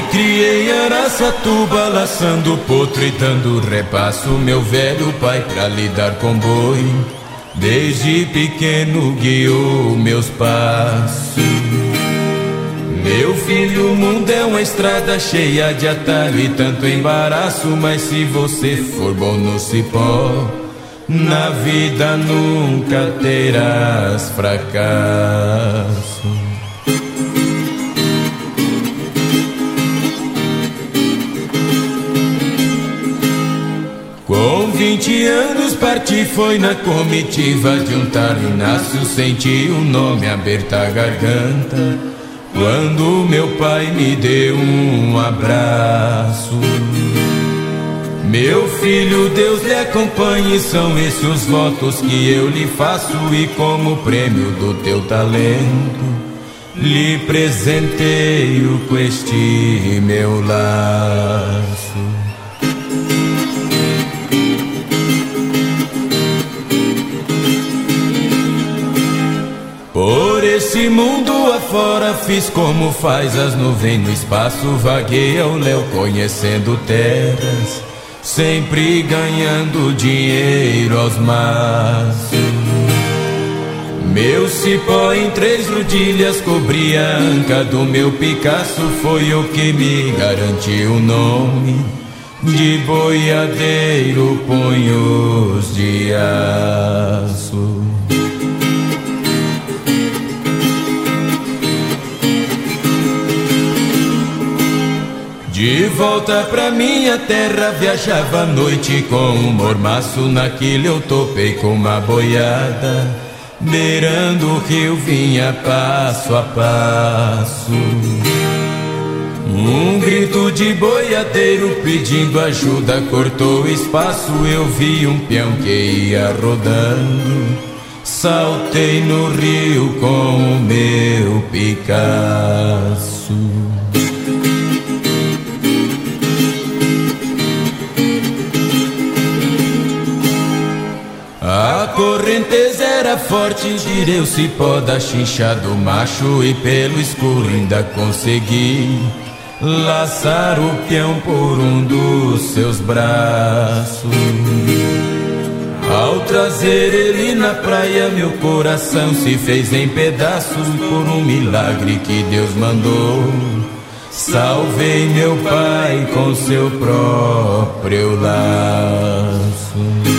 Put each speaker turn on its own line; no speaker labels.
criei em Araçatuba, laçando potro e dando repasso. Meu velho pai pra lidar com boi, desde pequeno guiou meus passos. Meu filho, o mundo é uma estrada cheia de atalho e tanto embaraço, mas se você for bom no cipó, na vida nunca terás fracasso. Com 20 anos parti, foi na comitiva de um talinácio. Senti o nome aberta a garganta, quando meu pai me deu um abraço. Meu filho, Deus lhe acompanhe, são esses os votos que eu lhe faço. E como prêmio do teu talento, lhe presenteio com este meu laço. Por esse mundo afora fiz como faz as nuvens no espaço. Vaguei ao léu conhecendo terras, sempre ganhando dinheiro aos maços. Meu cipó em 3 rodilhas cobria a anca do meu Picasso. Foi o que me garantiu o nome de boiadeiro punhos de aço. De volta pra minha terra viajava à noite com um mormaço. Naquilo eu topei com uma boiada, beirando o rio vinha passo a passo. Um grito de boiadeiro pedindo ajuda cortou o espaço. Eu vi um peão que ia rodando, saltei no rio com o meu Picasso. A correnteza era forte, girei o cipó da chincha do macho e pelo escuro ainda consegui laçar o peão por um dos seus braços. Ao trazer ele na praia, meu coração se fez em pedaços. Por um milagre que Deus mandou, salvei meu pai com seu próprio laço.